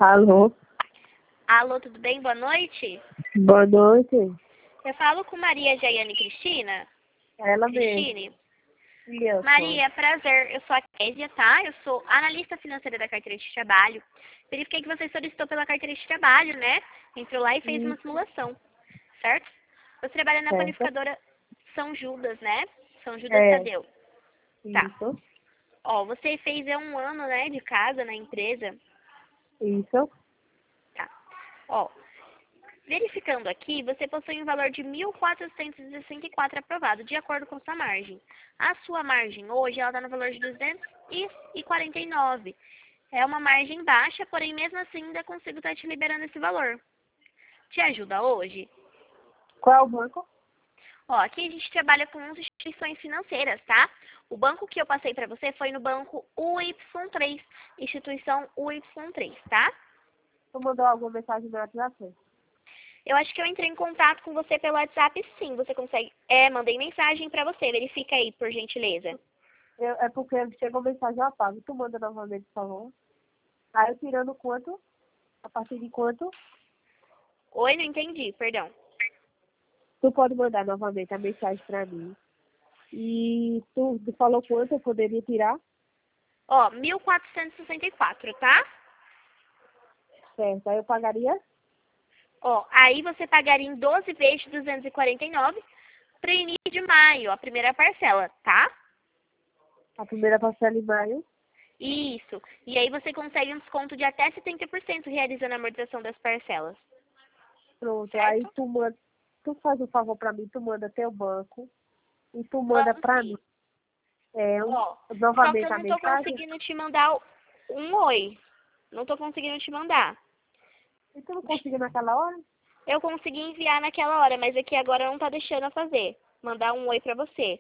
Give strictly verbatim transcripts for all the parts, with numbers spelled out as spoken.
Alô? Alô, tudo bem? Boa noite. Boa noite. Eu falo com Maria Jaiane Cristina. Ela mesmo. Cristine. E eu sou? Maria, prazer. Eu sou a Késia, tá? Eu sou analista financeira da carteira de trabalho. Verifiquei que você solicitou pela carteira de trabalho, né? Entrou lá e fez uma Isso. simulação, certo? Você trabalha na Certo. qualificadora São Judas, né? São Judas É. Tadeu. Tá. Isso. Ó, você fez é um ano, né, de casa na empresa. Isso. Tá. Ó, verificando aqui, você possui um valor de mil quatrocentos e sessenta e quatro aprovado, de acordo com sua margem. A sua margem hoje, ela está no valor de duzentos e quarenta e nove. É uma margem baixa, porém, mesmo assim, ainda consigo estar te liberando esse valor. Te ajuda hoje? Qual é o banco? Ó, aqui a gente trabalha com instituições financeiras, tá? O banco que eu passei para você foi no banco U Y três, instituição U Y três, tá? Tu mandou alguma mensagem no WhatsApp? Eu acho que eu entrei em contato com você pelo WhatsApp, sim. Você consegue... É, mandei mensagem pra você. Verifica aí, por gentileza. Eu, é porque chegou mensagem, eu apago. Tu manda novamente, por favor. Aí eu tirando quanto? A partir de quanto? Oi, não entendi, perdão. Tu pode mandar novamente a mensagem pra mim. E tu, tu falou quanto eu poderia tirar? Ó, mil quatrocentos e sessenta e quatro, tá? Certo. Aí eu pagaria? Ó, aí você pagaria em doze vezes de duzentos e quarenta e nove para início de maio, a primeira parcela, tá? A primeira parcela em maio. Isso. E aí você consegue um desconto de até setenta por cento realizando a amortização das parcelas. Pronto. Certo? Aí tu manda. Tu faz um favor pra mim, tu manda teu banco. E tu manda Mando pra sim. mim. É, um, Ó, só que eu novamente a não tô mensagem. conseguindo te mandar um oi. Não tô conseguindo te mandar. E tu não conseguiu naquela hora? Eu consegui enviar naquela hora, mas aqui agora não tá deixando eu fazer. Mandar um oi pra você.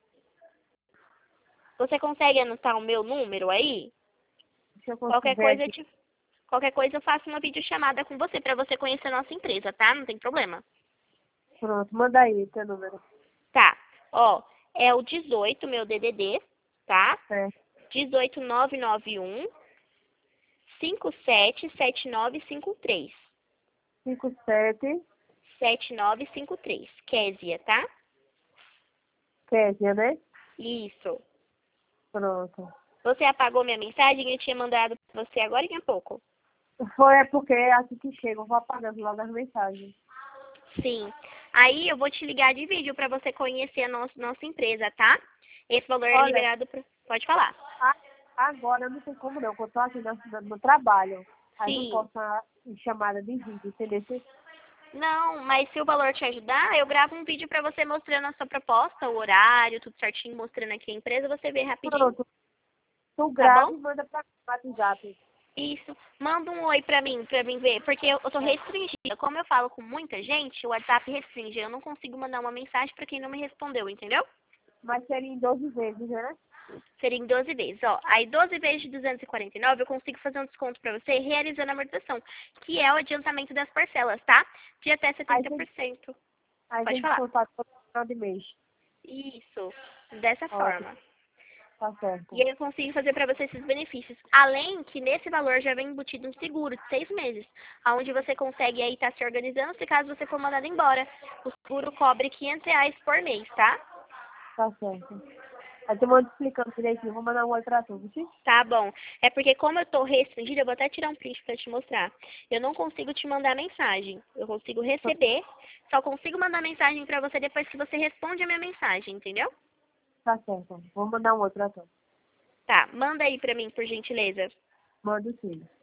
Você consegue anotar o meu número aí? Deixa eu Qualquer ver coisa eu aqui. te... Qualquer coisa eu faço uma videochamada com você pra você conhecer a nossa empresa, tá? Não tem problema. Pronto, manda aí teu número. Tá. Ó, é o dezoito, meu D D D, tá? É. dezoito nove nove um cinco sete sete nove cinco três. cinco sete, sete nove cinco três. Késia, tá? Késia, né? Isso. Pronto. Você apagou minha mensagem? Eu tinha mandado pra você agora e há pouco. Foi é porque é assim que chega, eu vou apagando logo as mensagens. Sim. Aí eu vou te ligar de vídeo para você conhecer a nossa, nossa empresa, tá? Esse valor é Olha, liberado pra... Pode falar. a- agora não tem como não, porque eu tô aqui no, no trabalho. Aí não Sim. posso estar em chamada de vídeo, entendeu? Não, mas se o valor te ajudar, eu gravo um vídeo para você mostrando a sua proposta, o horário, tudo certinho, mostrando aqui a empresa, você vê rapidinho. Pronto. Tu Tá grava bom? e manda pra mim no WhatsApp. Isso. Manda um oi pra mim, pra mim ver, porque eu, eu tô restringida. Como eu falo com muita gente, o WhatsApp restringe. Eu não consigo mandar uma mensagem pra quem não me respondeu, entendeu? Mas seria em doze vezes, né? Seria em doze vezes, ó. Aí doze vezes de duzentos e quarenta e nove eu consigo fazer um desconto pra você realizando a amortização, que é o adiantamento das parcelas, tá? De até Aí setenta por tem, cento. aí Pode tem que falar. contar no final de mês. Isso. Dessa Ótimo, forma. tá certo. E aí eu consigo fazer pra você esses benefícios. Além que nesse valor já vem embutido um seguro de seis meses, onde você consegue aí estar se organizando se caso você for mandado embora. O seguro cobre quinhentos reais por mês, tá? Tá certo. Aí tu manda explicando direitinho, vou mandar um oi pra tu, viu? Tá bom. É porque como eu tô restringida, eu vou até tirar um print pra te mostrar. Eu não consigo te mandar mensagem. Eu consigo receber, só consigo mandar mensagem pra você depois que você responde a minha mensagem, entendeu? Tá certo. Vou mandar um oi pra tu. Tá, manda aí pra mim, por gentileza. Manda sim.